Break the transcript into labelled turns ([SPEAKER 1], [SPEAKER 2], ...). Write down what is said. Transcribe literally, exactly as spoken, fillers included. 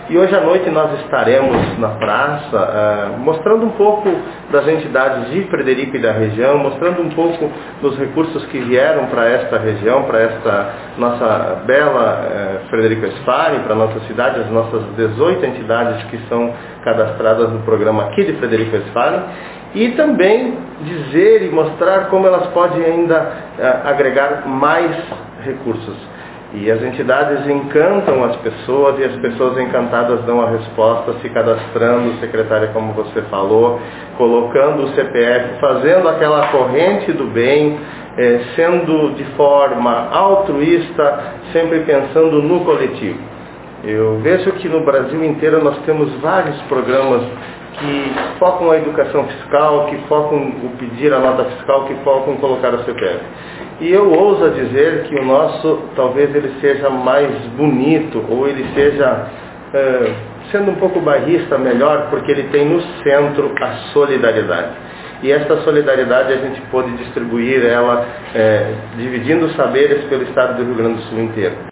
[SPEAKER 1] E hoje à noite nós estaremos na praça uh, mostrando um pouco das entidades de Frederico e da região, mostrando um pouco dos recursos que vieram para esta região, para esta nossa bela uh, Frederico Westphalen, para a nossa cidade, as nossas dezoito entidades que são cadastradas no programa aqui de Frederico Westphalen, e também dizer e mostrar como elas podem ainda uh, agregar mais recursos. E as entidades encantam as pessoas e as pessoas encantadas dão a resposta, se cadastrando, secretária, como você falou, colocando o C P F, fazendo aquela corrente do bem, eh, sendo de forma altruísta, sempre pensando no coletivo. Eu vejo que no Brasil inteiro nós temos vários programas que focam a educação fiscal, que focam o pedir a nota fiscal, que focam em colocar o C P F. E eu ouso dizer que o nosso, talvez ele seja mais bonito, ou ele seja, é, sendo um pouco bairrista, melhor, porque ele tem no centro a solidariedade. E esta solidariedade a gente pode distribuir ela, é, dividindo saberes pelo estado do Rio Grande do Sul inteiro.